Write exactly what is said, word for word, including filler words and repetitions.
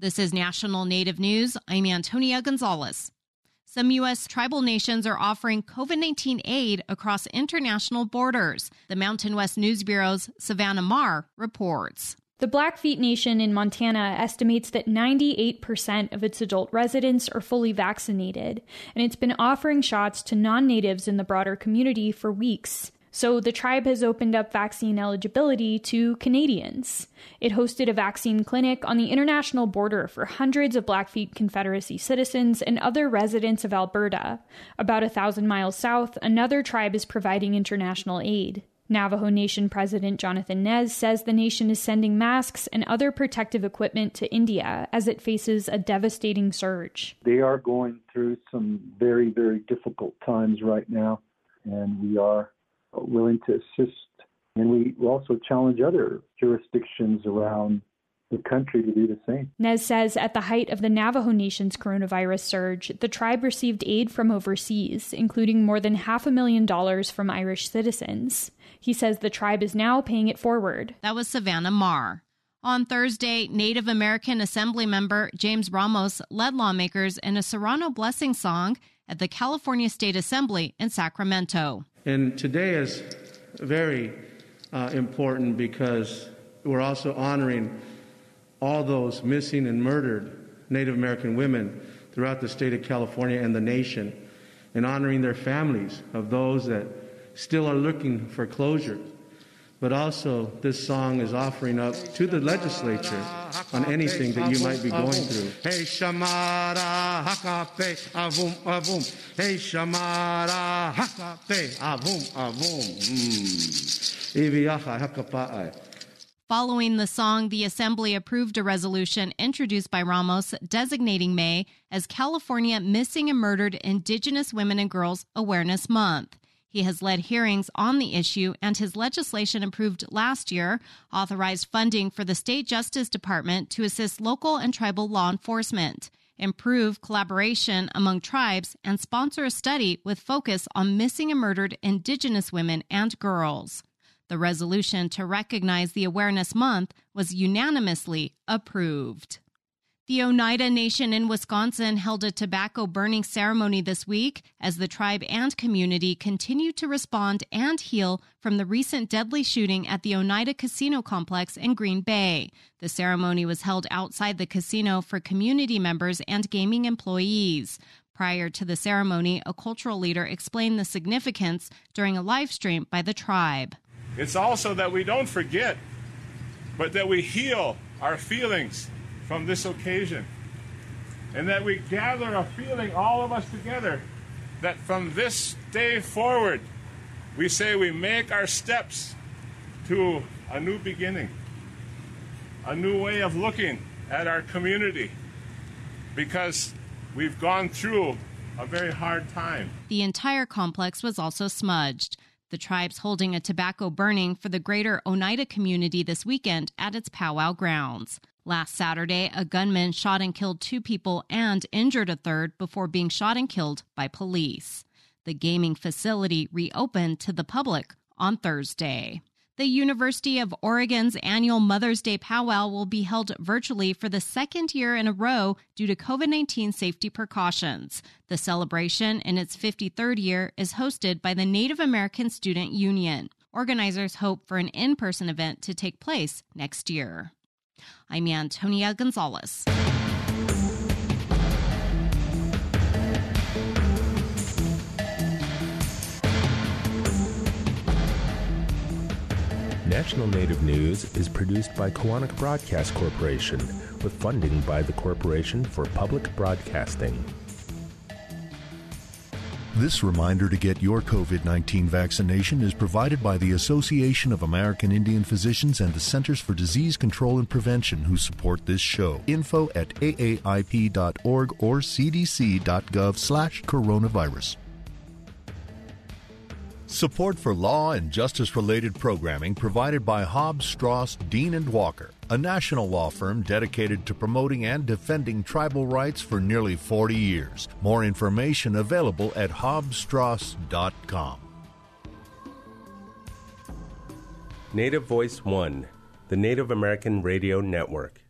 This is National Native News. I'm Antonia Gonzalez. Some U S tribal nations are offering COVID nineteen aid across international borders. The Mountain West News Bureau's Savannah Marr reports. The Blackfeet Nation in Montana estimates that ninety-eight percent of its adult residents are fully vaccinated, and it's been offering shots to non-natives in the broader community for weeks. So the tribe has opened up vaccine eligibility to Canadians. It hosted a vaccine clinic on the international border for hundreds of Blackfeet Confederacy citizens and other residents of Alberta. About a thousand miles south, another tribe is providing international aid. Navajo Nation President Jonathan Nez says the nation is sending masks and other protective equipment to India as it faces a devastating surge. They are going through some very, very difficult times right now, and we are willing to assist. And we also challenge other jurisdictions around the country to do the same. Nez says at the height of the Navajo Nation's coronavirus surge, the tribe received aid from overseas, including more than half a million dollars from Irish citizens. He says the tribe is now paying it forward. That was Savannah Marr. On Thursday, Native American Assembly member James Ramos led lawmakers in a Serrano blessing song at the California State Assembly in Sacramento. And today is very uh, important because we're also honoring all those missing and murdered Native American women throughout the state of California and the nation, and honoring their families of those that still are looking for closure. But also, this song is offering up to the legislature on anything that you might be going through. Hey, Shamara Hakape Avum Avum. Hey, Shamara Hakape Avum Avum. Iviaha Hakapa'i. Following the song, the Assembly approved a resolution introduced by Ramos designating May as California Missing and Murdered Indigenous Women and Girls Awareness Month. He has led hearings on the issue, and his legislation approved last year authorized funding for the State Justice Department to assist local and tribal law enforcement, improve collaboration among tribes, and sponsor a study with focus on missing and murdered Indigenous women and girls. The resolution to recognize the Awareness Month was unanimously approved. The Oneida Nation in Wisconsin held a tobacco burning ceremony this week as the tribe and community continue to respond and heal from the recent deadly shooting at the Oneida Casino Complex in Green Bay. The ceremony was held outside the casino for community members and gaming employees. Prior to the ceremony, a cultural leader explained the significance during a live stream by the tribe. It's also that we don't forget, but that we heal our feelings from this occasion, and that we gather a feeling, all of us together, that from this day forward, we say we make our steps to a new beginning, a new way of looking at our community, because we've gone through a very hard time. The entire complex was also smudged. The tribe's holding a tobacco burning for the greater Oneida community this weekend at its powwow grounds. Last Saturday, a gunman shot and killed two people and injured a third before being shot and killed by police. The gaming facility reopened to the public on Thursday. The University of Oregon's annual Mother's Day powwow will be held virtually for the second year in a row due to COVID nineteen safety precautions. The celebration, in its fifty-third year, is hosted by the Native American Student Union. Organizers hope for an in-person event to take place next year. I'm Antonia Gonzalez. National Native News is produced by Koahnic Broadcast Corporation with funding by the Corporation for Public Broadcasting. This reminder to get your COVID nineteen vaccination is provided by the Association of American Indian Physicians and the Centers for Disease Control and Prevention, who support this show. Info at A A I P dot org or C D C dot gov slash coronavirus. Support for law and justice-related programming provided by Hobbs, Strauss, Dean and Walker, a national law firm dedicated to promoting and defending tribal rights for nearly forty years. More information available at hobbs strauss dot com. Native Voice One, the Native American Radio Network.